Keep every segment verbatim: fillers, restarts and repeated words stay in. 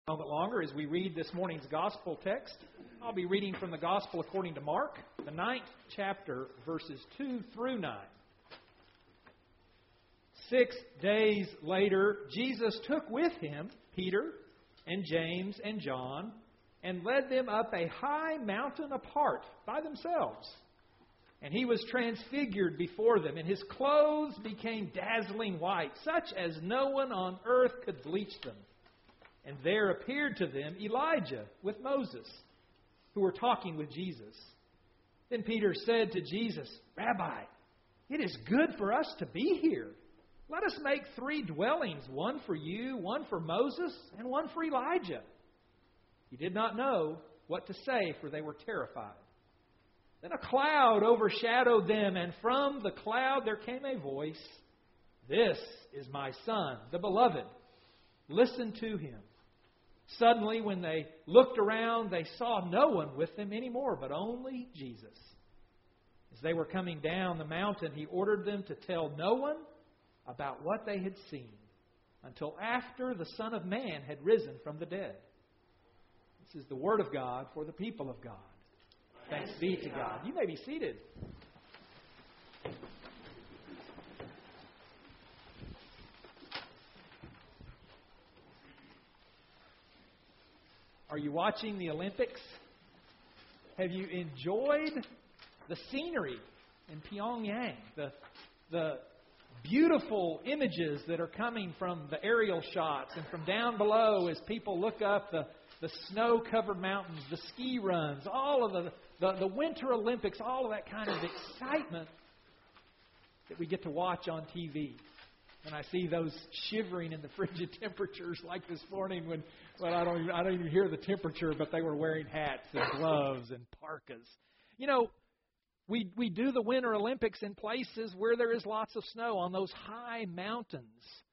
A little bit longer as we read this morning's gospel text. I'll be reading from the gospel according to Mark, the ninth chapter, verses two through nine. Six days later, Jesus took with him Peter and James and John and led them up a high mountain apart by themselves. And he was transfigured before them, and his clothes became dazzling white, such as no one on earth could bleach them. And there appeared to them Elijah with Moses, who were talking with Jesus. Then Peter said to Jesus, "Rabbi, it is good for us to be here. Let us make three dwellings, one for you, one for Moses, and one for Elijah." He did not know what to say, for they were terrified. Then a cloud overshadowed them, and from the cloud there came a voice, "This is my Son, the Beloved. Listen to him." Suddenly, when they looked around, they saw no one with them anymore, but only Jesus. As they were coming down the mountain, he ordered them to tell no one about what they had seen until after the Son of Man had risen from the dead. This is the word of God for the people of God. Thanks be to God. You may be seated. Are you watching the Olympics? Have you enjoyed the scenery in Pyongyang? The, the beautiful images that are coming from the aerial shots and from down below as people look up the, the snow-covered mountains, the ski runs, all of the, the, the Winter Olympics, all of that kind of excitement that we get to watch on T V. And I see those shivering in the frigid temperatures like this morning when, well, I don't even, I don't even hear the temperature, but they were wearing hats and gloves and parkas. You know, we we do the Winter Olympics in places where there is lots of snow on those high mountains.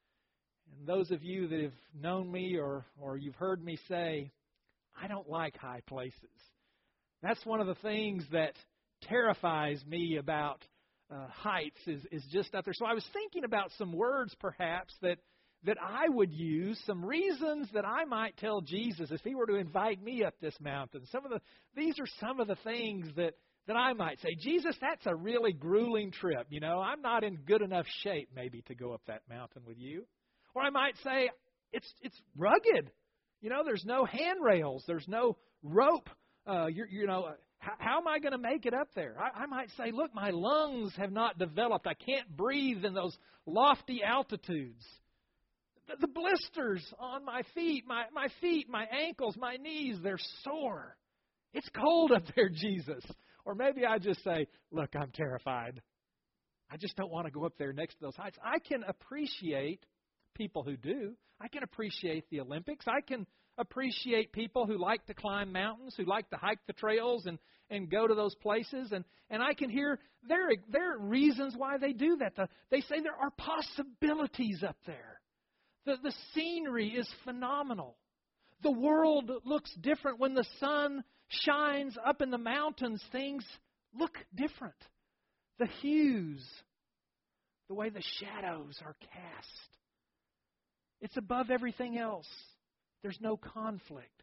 And those of you that have known me or, or you've heard me say, I don't like high places. That's one of the things that terrifies me about Uh, heights is, is just up there. So I was thinking about some words perhaps that that I would use, some reasons that I might tell Jesus if he were to invite me up this mountain. Some of the these are some of the things that, that I might say, Jesus, that's a really grueling trip. You know, I'm not in good enough shape maybe to go up that mountain with you. Or I might say, it's it's rugged. You know, there's no handrails, there's no rope. Uh, you're, you know. How, how am I going to make it up there? I, I might say, look, my lungs have not developed. I can't breathe in those lofty altitudes. The, the blisters on my feet, my, my feet, my ankles, my knees, they're sore. It's cold up there, Jesus. Or maybe I just say, look, I'm terrified. I just don't want to go up there next to those heights. I can appreciate people who do. I can appreciate the Olympics. I can appreciate people who like to climb mountains, who like to hike the trails and, and go to those places. And, and I can hear there, there are reasons why they do that. The, they say there are possibilities up there. The, the scenery is phenomenal. The world looks different. When the sun shines up in the mountains, things look different. The hues, the way the shadows are cast. It's above everything else. There's no conflict.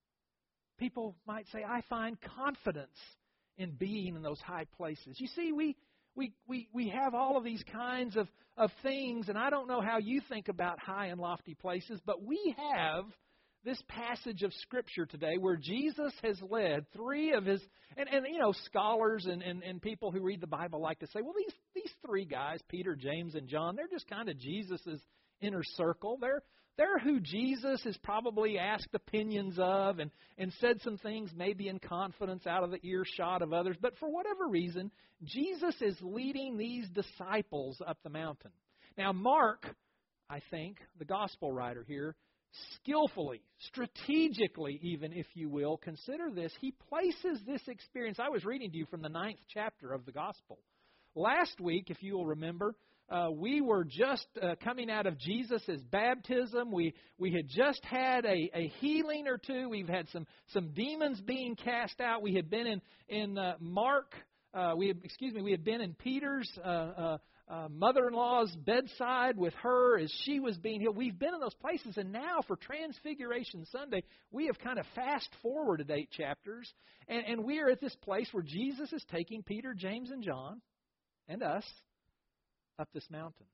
People might say, I find confidence in being in those high places. You see, we we we, we have all of these kinds of, of things, and I don't know how you think about high and lofty places, but we have this passage of Scripture today where Jesus has led three of his, and, and you know, scholars and, and, and people who read the Bible like to say, well, these, these three guys, Peter, James, and John, they're just kind of Jesus's inner circle. They're They're who Jesus has probably asked opinions of and, and said some things maybe in confidence out of the earshot of others. But for whatever reason, Jesus is leading these disciples up the mountain. Now, Mark, I think, the gospel writer here, skillfully, strategically even, if you will, consider this. He places this experience. I was reading to you from the ninth chapter of the gospel. Last week, if you will remember, Uh, we were just uh, coming out of Jesus' baptism. We we had just had a, a healing or two. We've had some some demons being cast out. We had been in in uh, Mark. Uh, we had, excuse me. We had been in Peter's uh, uh, uh, mother-in-law's bedside with her as she was being healed. We've been in those places, and now for Transfiguration Sunday, we have kind of fast-forwarded eight chapters, and, and we are at this place where Jesus is taking Peter, James, and John, and us, up this mountain.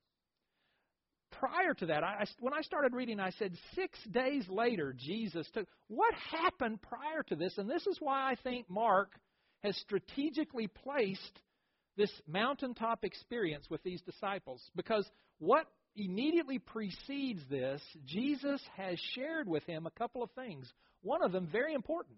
Prior to that, I, when I started reading, I said six days later, Jesus took... What happened prior to this? And this is why I think Mark has strategically placed this mountaintop experience with these disciples. Because what immediately precedes this, Jesus has shared with him a couple of things. One of them, very important.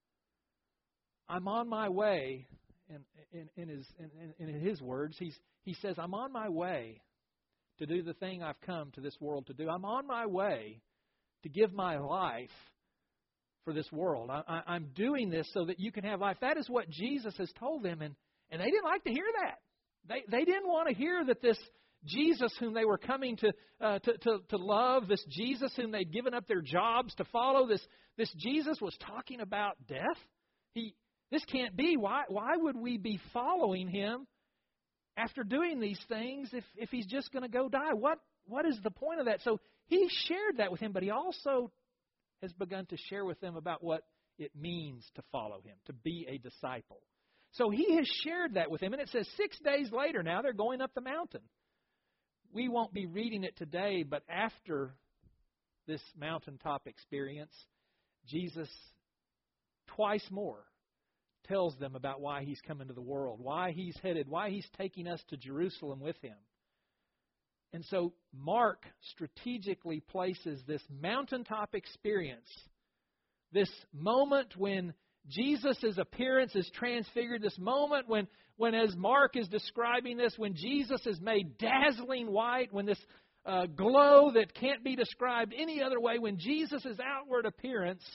I'm on my way, in, in, in, his, in, in his words, he's, he says, I'm on my way to do the thing I've come to this world to do. I'm on my way to give my life for this world. I, I, I'm doing this so that you can have life. That is what Jesus has told them, and, and they didn't like to hear that. They they didn't want to hear that this Jesus whom they were coming to, uh, to, to, to love, this Jesus whom they'd given up their jobs to follow, this, this Jesus was talking about death. He This can't be. Why, why would we be following him after doing these things if, if he's just going to go die? What What is the point of that? So he shared that with him, but he also has begun to share with them about what it means to follow him, to be a disciple. So he has shared that with him, and it says six days later now they're going up the mountain. We won't be reading it today, but after this mountaintop experience, Jesus twice more tells them about why he's come into the world, why he's headed, why he's taking us to Jerusalem with him. And so Mark strategically places this mountaintop experience, this moment when Jesus' appearance is transfigured, this moment when, when as Mark is describing this, when Jesus is made dazzling white, when this uh, glow that can't be described any other way, when Jesus' outward appearance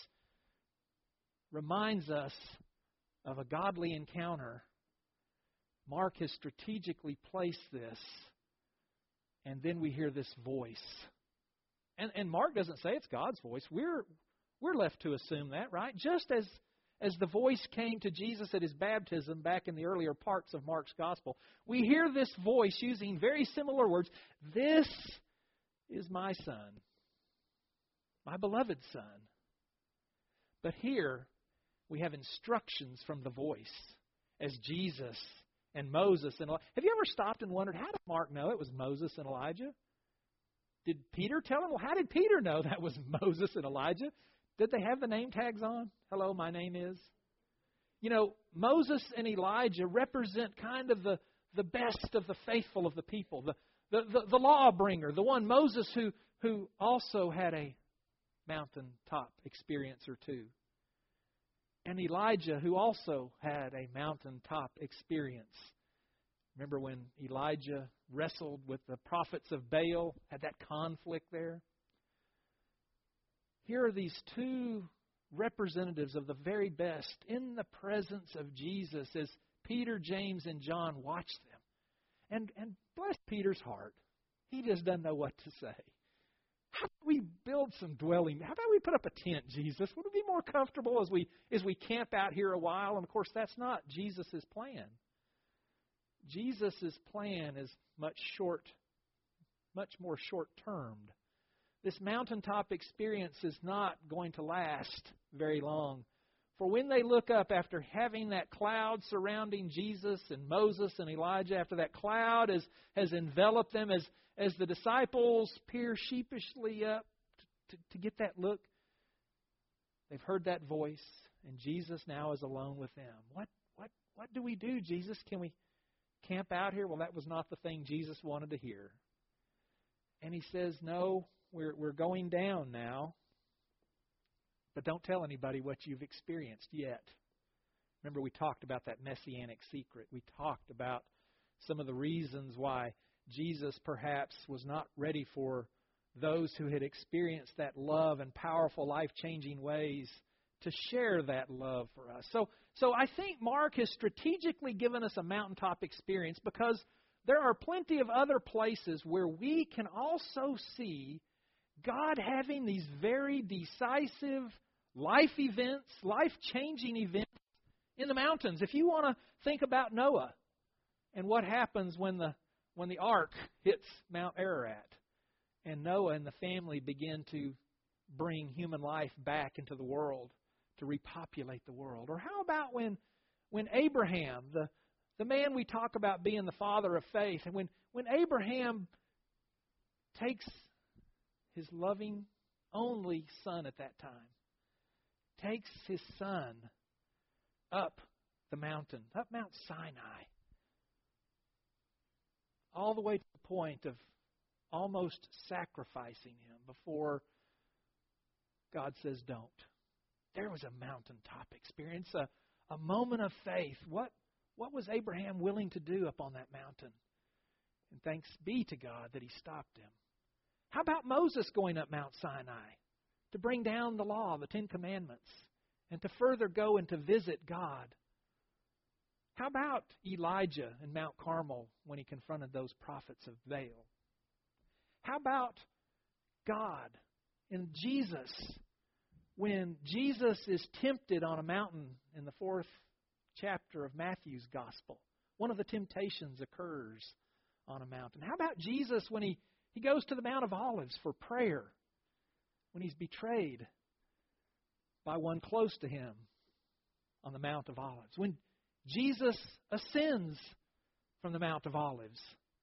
reminds us of a godly encounter. Mark has strategically placed this, and then we hear this voice. And, and Mark doesn't say it's God's voice. We're we're left to assume that, right? Just as, as the voice came to Jesus at his baptism back in the earlier parts of Mark's gospel, we hear this voice using very similar words. This is my son, my beloved son. But here, we have instructions from the voice as Jesus and Moses and Elijah. Have you ever stopped and wondered, how did Mark know it was Moses and Elijah? Did Peter tell him? Well, how did Peter know that was Moses and Elijah? Did they have the name tags on? Hello, my name is. You know, Moses and Elijah represent kind of the, the best of the faithful of the people. The, the, the, the lawbringer, the one Moses who, who also had a mountaintop experience or two. And Elijah, who also had a mountaintop experience. Remember when Elijah wrestled with the prophets of Baal, had that conflict there? Here are these two representatives of the very best in the presence of Jesus as Peter, James, and John watch them. And, and bless Peter's heart. He just doesn't know what to say. How about we build some dwelling? How about we put up a tent, Jesus? Would it be more comfortable as we as we camp out here a while? And, of course, that's not Jesus' plan. Jesus' plan is much short, much more short-termed. This mountaintop experience is not going to last very long. For when they look up after having that cloud surrounding Jesus and Moses and Elijah, after that cloud has, has enveloped them, as, as the disciples peer sheepishly up to, to, to get that look, they've heard that voice, and Jesus now is alone with them. What, what, what do we do, Jesus? Can we camp out here? Well, that was not the thing Jesus wanted to hear. And he says, no, we're, we're going down now. But don't tell anybody what you've experienced yet. Remember, we talked about that messianic secret. We talked about some of the reasons why Jesus perhaps was not ready for those who had experienced that love and powerful, life-changing ways to share that love for us. So, so I think Mark has strategically given us a mountaintop experience because there are plenty of other places where we can also see God having these very decisive life events, life-changing events in the mountains. If you want to think about Noah and what happens when the when the ark hits Mount Ararat and Noah and the family begin to bring human life back into the world, to repopulate the world? Or how about when when Abraham, the, the man we talk about being the father of faith, and when, when Abraham takes his loving only son at that time, takes his son up the mountain, up Mount Sinai, all the way to the point of almost sacrificing him before God says don't. There was a mountaintop experience, a, a moment of faith. What, what was Abraham willing to do up on that mountain? And thanks be to God that he stopped him. How about Moses going up Mount Sinai to bring down the law, the Ten Commandments, and to further go and to visit God? How about Elijah in Mount Carmel when he confronted those prophets of Baal? How about God and Jesus when Jesus is tempted on a mountain in the fourth chapter of Matthew's Gospel? One of the temptations occurs on a mountain. How about Jesus when he, he goes to the Mount of Olives for prayer, when he's betrayed by one close to him on the Mount of Olives? When Jesus ascends from the Mount of Olives.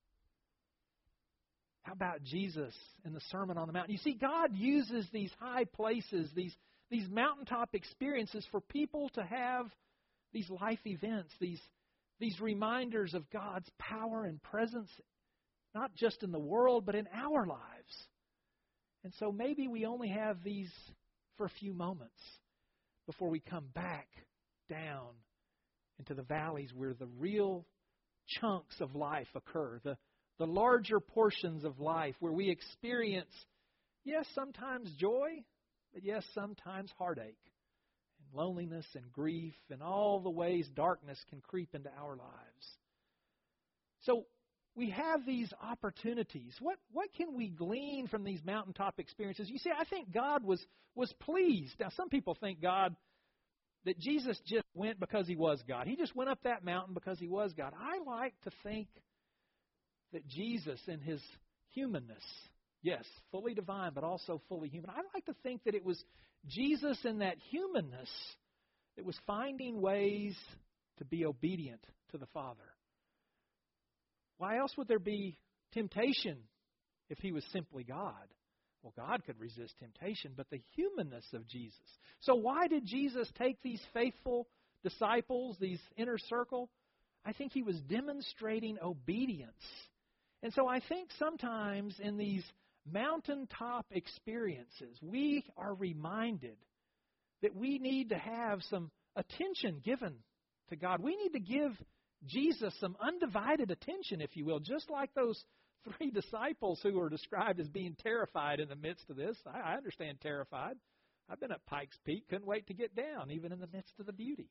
How about Jesus in the Sermon on the Mount? You see, God uses these high places, these, these mountaintop experiences for people to have these life events, these, these reminders of God's power and presence, not just in the world, but in our lives. And so maybe we only have these for a few moments before we come back down into the valleys where the real chunks of life occur, the, the larger portions of life where we experience, yes, sometimes joy, but yes, sometimes heartache and loneliness and grief and all the ways darkness can creep into our lives. So we have these opportunities. What what can we glean from these mountaintop experiences? You see, I think God was, was pleased. Now, some people think God that Jesus just went because he was God. He just went up that mountain because he was God. I like to think that Jesus in his humanness, yes, fully divine, but also fully human. I like to think that it was Jesus in that humanness that was finding ways to be obedient to the Father. Why else would there be temptation if he was simply God? Well, God could resist temptation, but the humanness of Jesus. So why did Jesus take these faithful disciples, these inner circle? I think he was demonstrating obedience. And so I think sometimes in these mountaintop experiences, we are reminded that we need to have some attention given to God. We need to give Jesus some undivided attention, if you will, just like those three disciples who were described as being terrified in the midst of this. I, I understand terrified. I've been at Pikes Peak, couldn't wait to get down, even in the midst of the beauty.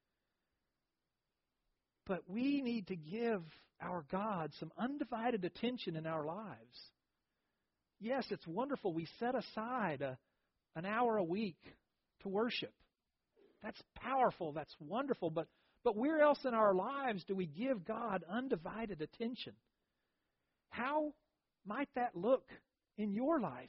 But we need to give our God some undivided attention in our lives. Yes, it's wonderful. We set aside a, an hour a week to worship. That's powerful. That's wonderful. But, but where else in our lives do we give God undivided attention? How might that look in your life?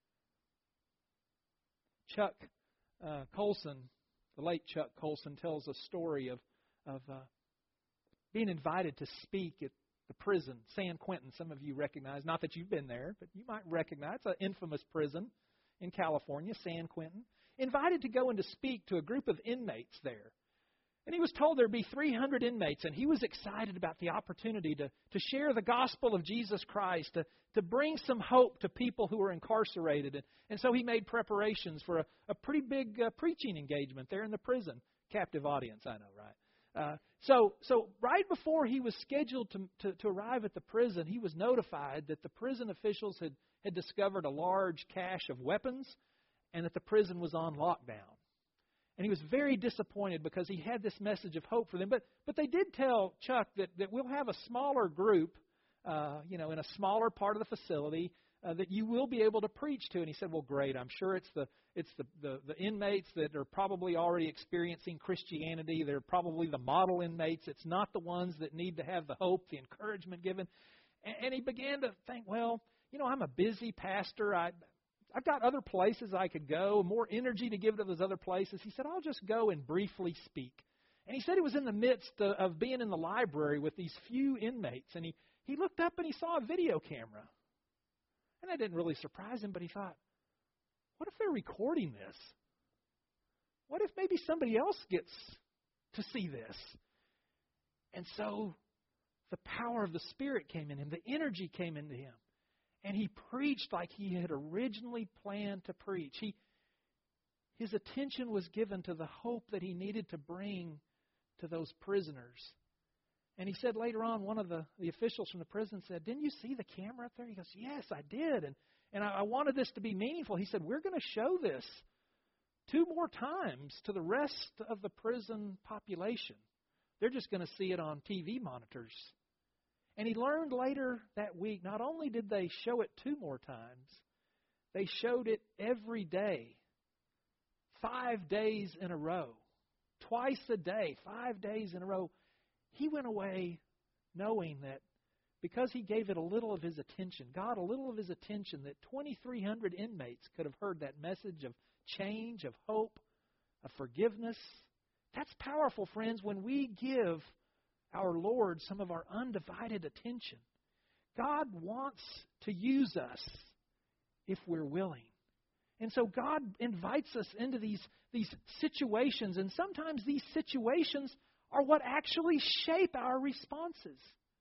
Chuck uh, Colson, the late Chuck Colson, tells a story of, of uh, being invited to speak at the prison, San Quentin. Some of you recognize, not that you've been there, but you might recognize. It's an infamous prison in California, San Quentin. Invited to go and to speak to a group of inmates there. And he was told there'd be three hundred inmates, and he was excited about the opportunity to, to share the gospel of Jesus Christ, to, to bring some hope to people who were incarcerated. And, and so he made preparations for a, a pretty big uh, preaching engagement there in the prison. Captive audience, I know, right? Uh, so so right before he was scheduled to, to, to arrive at the prison, he was notified that the prison officials had, had discovered a large cache of weapons and that the prison was on lockdown. And he was very disappointed because he had this message of hope for them. But but they did tell Chuck that, that we'll have a smaller group, uh, you know, in a smaller part of the facility uh, that you will be able to preach to. And he said, well, great. I'm sure it's the it's the, the, the inmates that are probably already experiencing Christianity. They're probably the model inmates. It's not the ones that need to have the hope, the encouragement given. And, and he began to think, well, you know, I'm a busy pastor. I, I've got other places I could go, more energy to give to those other places. He said, I'll just go and briefly speak. And he said he was in the midst of, of being in the library with these few inmates. And he, he looked up and he saw a video camera. And that didn't really surprise him, but he thought, what if they're recording this? What if maybe somebody else gets to see this? And so the power of the Spirit came in him. The energy came into him. And he preached like he had originally planned to preach. He, his attention was given to the hope that he needed to bring to those prisoners. And he said later on, one of the, the officials from the prison said, didn't you see the camera up there? He goes, yes, I did. And, and I, I wanted this to be meaningful. He said, we're going to show this two more times to the rest of the prison population. They're just going to see it on T V monitors. And he learned later that week, not only did they show it two more times, they showed it every day, five days in a row, twice a day, five days in a row. He went away knowing that because he gave it a little of his attention, God a little of his attention, that twenty-three hundred inmates could have heard that message of change, of hope, of forgiveness. That's powerful, friends, when we give our Lord some of our undivided attention. God wants to use us if we're willing. And so God invites us into these, these situations, and sometimes these situations are what actually shape our responses.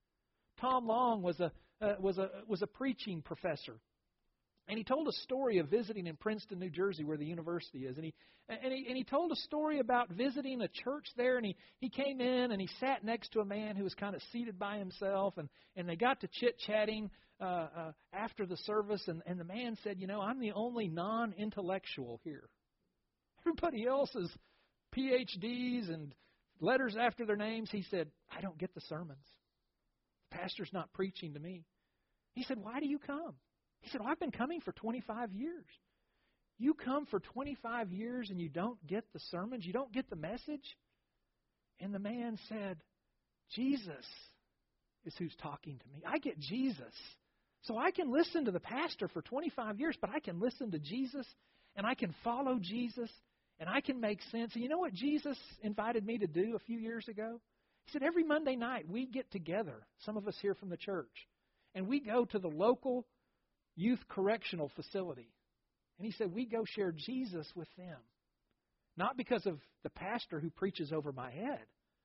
Tom Long was a uh, was a was a preaching professor, and he told a story of visiting in Princeton, New Jersey, where the university is. And he and he and he told a story about visiting a church there. And he, he came in and he sat next to a man who was kind of seated by himself. And, and they got to chit-chatting uh, uh, after the service. And, and the man said, you know, I'm the only non-intellectual here. Everybody else is P H Ds and letters after their names. He said, I don't get the sermons. The pastor's not preaching to me. He said, why do you come? He said, well, I've been coming for twenty-five years. You come for twenty-five years and you don't get the sermons? You don't get the message? And the man said, Jesus is who's talking to me. I get Jesus. So I can listen to the pastor for twenty-five years, but I can listen to Jesus and I can follow Jesus and I can make sense. And you know what Jesus invited me to do a few years ago? He said, every Monday night we get together, some of us here from the church, and we go to the local youth correctional facility. And he said, we go share Jesus with them. Not because of the pastor who preaches over my head,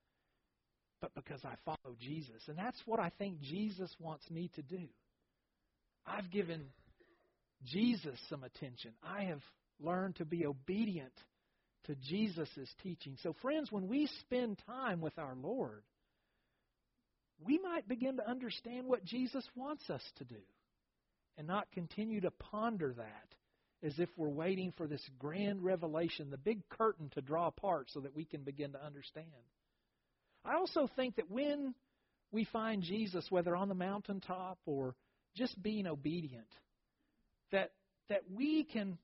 but because I follow Jesus. And that's what I think Jesus wants me to do. I've given Jesus some attention. I have learned to be obedient to Jesus' teaching. So friends, when we spend time with our Lord, we might begin to understand what Jesus wants us to do, and not continue to ponder that as if we're waiting for this grand revelation, the big curtain to draw apart so that we can begin to understand. I also think that when we find Jesus, whether on the mountaintop or just being obedient, that that we can,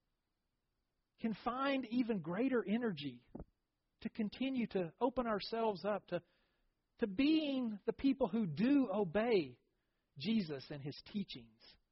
can find even greater energy to continue to open ourselves up to, to being the people who do obey Jesus and His teachings.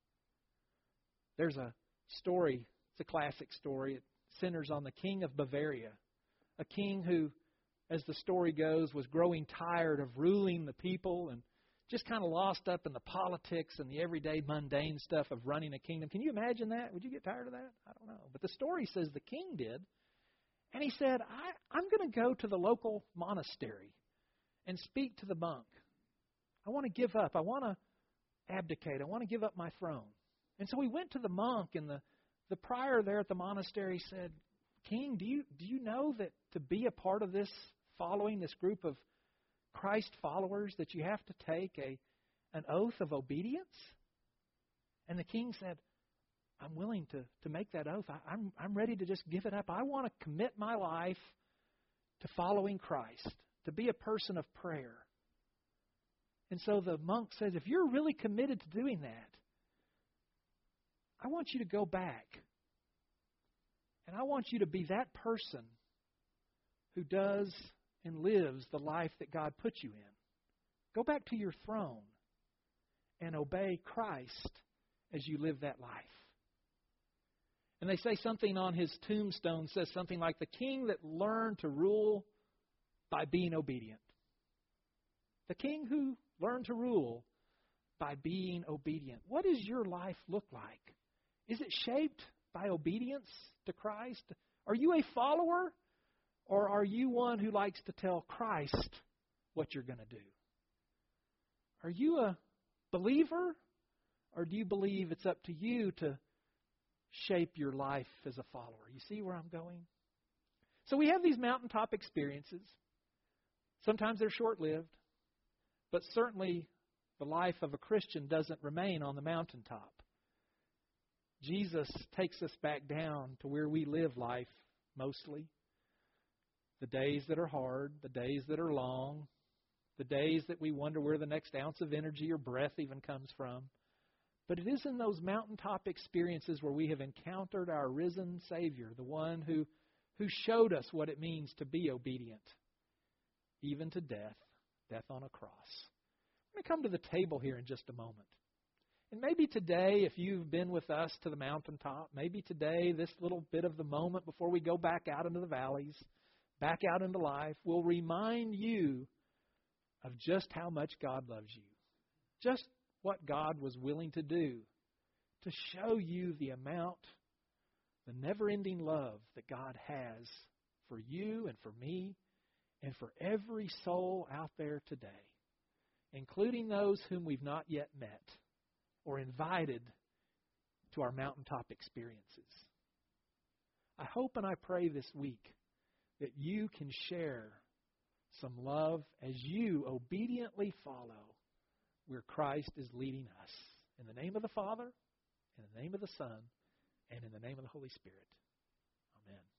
There's a story, it's a classic story. It centers on the king of Bavaria, a king who, as the story goes, was growing tired of ruling the people and just kind of lost up in the politics and the everyday mundane stuff of running a kingdom. Can you imagine that? Would you get tired of that? I don't know. But the story says the king did. And he said, I, I'm going to go to the local monastery and speak to the monk. I want to give up. I want to abdicate. I want to give up my throne. And so he went to the monk, and the, the prior there at the monastery said, King, do you do you know that to be a part of this following, this group of Christ followers, that you have to take a an oath of obedience? And the king said, I'm willing to, to make that oath. I, I'm I'm ready to just give it up. I want to commit my life to following Christ, to be a person of prayer. And so the monk says, if you're really committed to doing that, I want you to go back. And I want you to be that person who does and lives the life that God put you in. Go back to your throne and obey Christ as you live that life. And they say something on his tombstone, says something like, the king that learned to rule by being obedient. The king who learned to rule by being obedient. What does your life look like? Is it shaped by obedience to Christ? Are you a follower, or are you one who likes to tell Christ what you're going to do? Are you a believer, or do you believe it's up to you to shape your life as a follower? You see where I'm going? So we have these mountaintop experiences. Sometimes they're short-lived, but certainly the life of a Christian doesn't remain on the mountaintop. Jesus takes us back down to where we live life mostly. The days that are hard, the days that are long, the days that we wonder where the next ounce of energy or breath even comes from. But it is in those mountaintop experiences where we have encountered our risen Savior, the one who, who showed us what it means to be obedient, even to death, death on a cross. We're going to come to the table here in just a moment. And maybe today, if you've been with us to the mountaintop, maybe today, this little bit of the moment before we go back out into the valleys, back out into life, will remind you of just how much God loves you. Just what God was willing to do to show you the amount, the never-ending love that God has for you and for me and for every soul out there today, including those whom we've not yet met or invited to our mountaintop experiences. I hope and I pray this week that you can share some love as you obediently follow where Christ is leading us. In the name of the Father, in the name of the Son, and in the name of the Holy Spirit. Amen.